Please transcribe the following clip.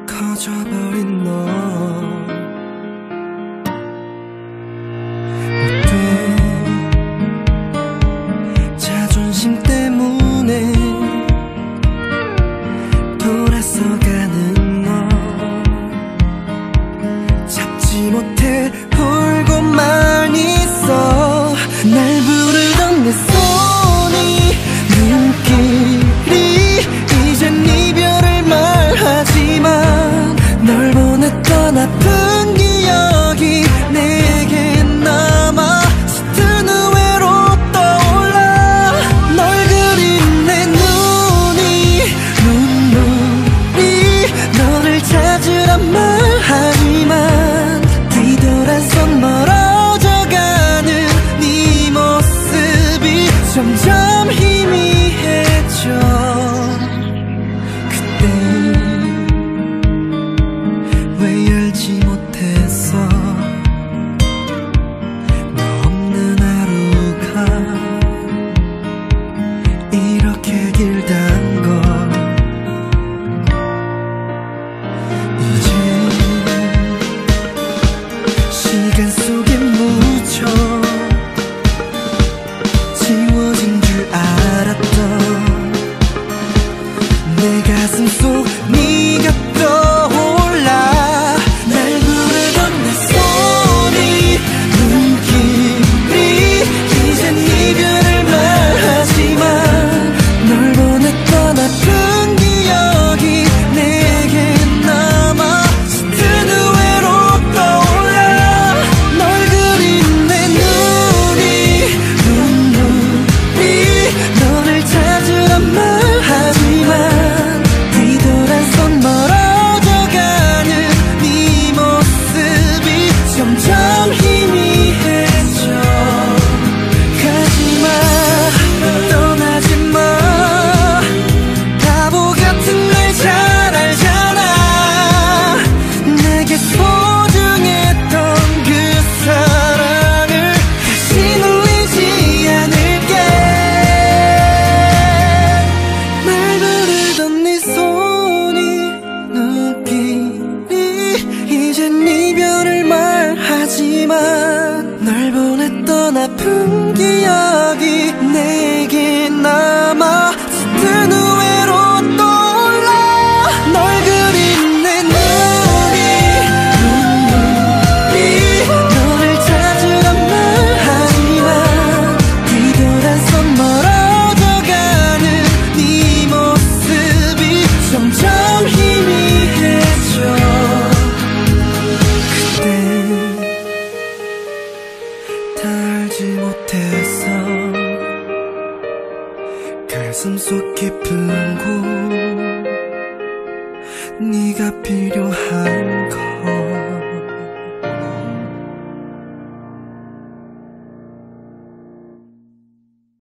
커져버린 너 또 자존심 때문에 돌아서가는 너 잡지 못해 울고만 있어. 날 부르던 내 손이 눈길이 이젠 이별을 말하지만 널 보냈던 아픈 기억이 내게 남아 짙은 후회로 떠올라. 널 그린 내 눈물이 너를 찾으란 말하지만 뒤돌아선 멀어져가는 네 모습이 점점 희미해져. 그때 왜 알지 못했어. 너 없는 하루가 이렇게 길단 걸. 이제 시간 속에 묻혀 지워진 줄 알았던 내 가슴 속 네가 떠올라. 날 부르던 내 손이 눈길이 이젠 이별을 말하지만 널 보냈던 아픈 기억이 내게 남아 짙은 후회로 떠올라. 널 그린 내 눈물이 너를 찾으란 말하지만 뒤돌아선 멀어져가는 네 모습이 점점 희미해져. 가지마 떠나지마 바보 같은 날 잘 알잖아. 내게 소중했던 그 사랑을 다시 울리지 않을게. 날 부르던 네 손이 눈길이 이젠 이별을 말하지만 널 보냈던 아픈 기억이 내게 남아 짙은 후회로 떠올라. 널 그린 내 눈물이 너를 찾으란 말하지만 뒤돌아선 멀어져가는 네 모습이 점점 희미해져. 그때 다 알지 못했어. 가슴 속 깊은 곳 네가 필요한 걸.